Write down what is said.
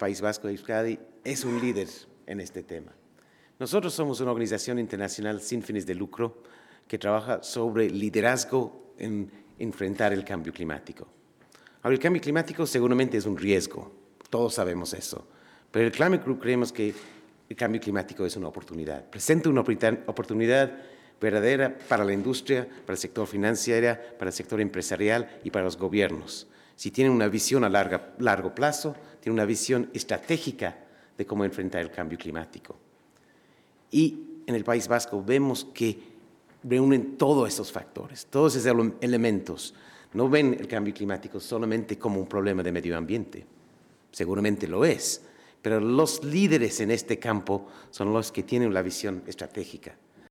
País Vasco, Euskadi, es un líder en este tema. Nosotros somos una organización internacional sin fines de lucro que trabaja sobre liderazgo en enfrentar el cambio climático. Ahora, el cambio climático seguramente es un riesgo, todos sabemos eso, pero el Climate Group creemos que el cambio climático es una oportunidad, presenta una oportunidad verdadera para la industria, para el sector financiero, para el sector empresarial y para los gobiernos. Si tienen una visión a largo plazo, tienen una visión estratégica de cómo enfrentar el cambio climático. Y en el País Vasco vemos que reúnen todos esos factores, todos esos elementos. No ven el cambio climático solamente como un problema de medio ambiente, seguramente lo es, pero los líderes en este campo son los que tienen la visión estratégica.